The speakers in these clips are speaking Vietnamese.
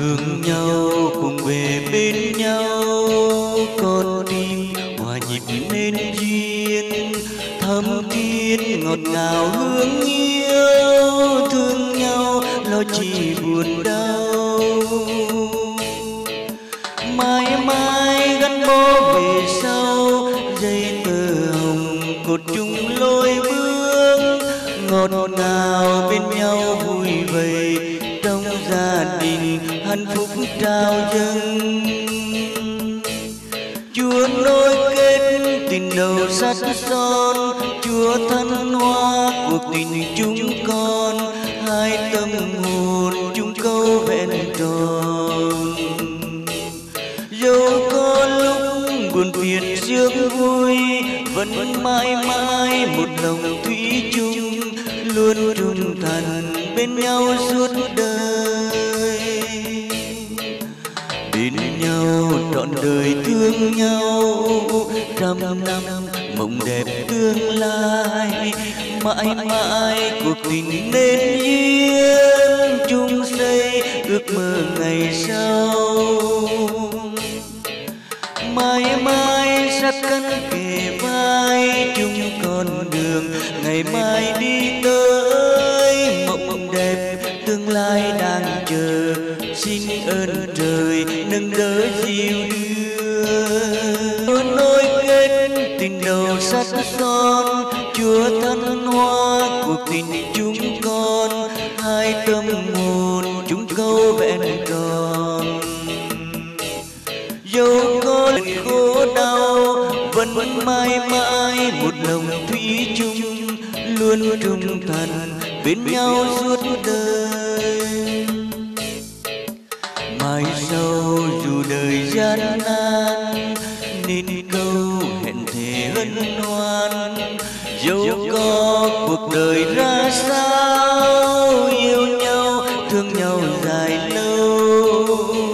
thương nhau cùng về bên nhau, con tim hòa nhịp nên duyên thắm thiết ngọt ngào hương yêu. Thương nhau lo chỉ buồn đau, mãi mãi gắn bó về sau. Dây tơ hồng cột chung lối bước, ngọt ngào bên nhau vui vầy trong gia đình hạnh phúc trao dâng. Chúa nối kết tình đầu sắt son, Chúa thăng hoa cuộc tình chúng con. Hai tâm hồn chung câu vẹn tròn, dẫu có lúc buồn phiền sướng vui, vẫn mãi mãi một lòng thủy chung, luôn trung thành bên nhau suốt đời. Bên nhau trọn đời thương nhau, trăm năm mộng đẹp tương lai. Mãi mãi cuộc tình nên duyên, chung xây ước mơ ngày sau. Mãi mãi sát cánh kề vai, chung con đường ngày mai đi tới. Mộng đẹp tương lai đang chờ, xin ơn trời nâng đỡ dìu đưa. Nối kết tình đầu sắt son, Chúa thăng hoa cuộc tình chúng con. Hai tâm hồn chúng câu vẹn tròn, dẫu có khổ đau vẫn mãi mãi một lòng thủy chung, luôn trung thành bên nhau suốt đời. Mai sau dù đời gian nan, nên câu hẹn thề hân hoan. Dẫu có cuộc đời ra sao, yêu nhau thương nhau dài lâu.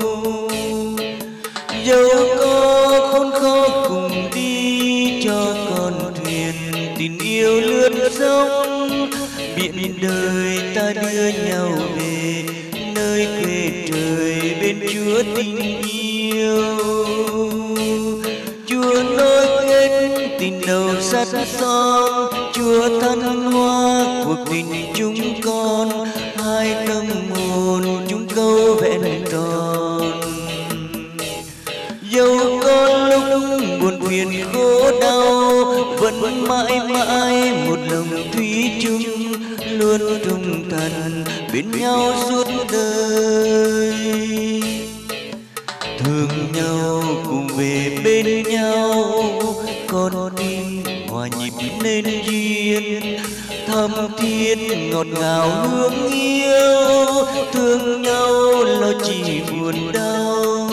Dẫu có khốn khó cùng đi, cho con thuyền tình yêu lướt sóng. Biển đời ta đưa nhau về nơi quê trời bên Chúa tình yêu. Chúa nối kết tình đầu sắt son, Chúa thăng hoa cuộc tình chúng con. Hai tâm hồn chúng câu vẹn tròn, dẫu có lúc buồn phiền khổ đau, vẫn mãi mãi một lòng thủy chung, luôn trung thành bên nhau suốt đời. Thương nhau cùng về bên nhau, con tim hòa nhịp nên duyên thắm thiết ngọt ngào hương yêu. Thương nhau lo chỉ buồn đau,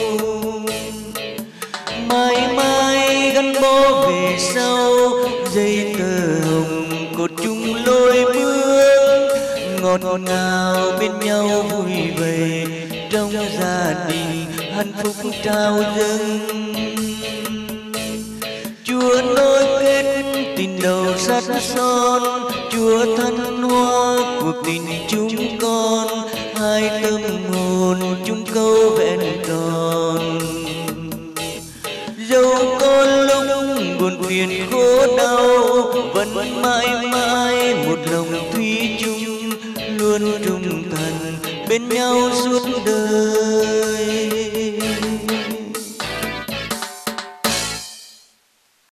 mãi mãi gắn bó về sau. Dây tơ hồng cột chung lối bước, ngọt ngào bên nhau vui vầy trong gia đình hạnh phúc trao dâng. Chúa nối kết tình đầu sắt son, Chúa thăng hoa cuộc tình chúng con. Hai tâm hồn chung câu vẹn tròn, dẫu có lúc buồn phiền khổ đau, vẫn mãi mãi một lòng thủy chung, luôn trung thành bên nhau suốt đời.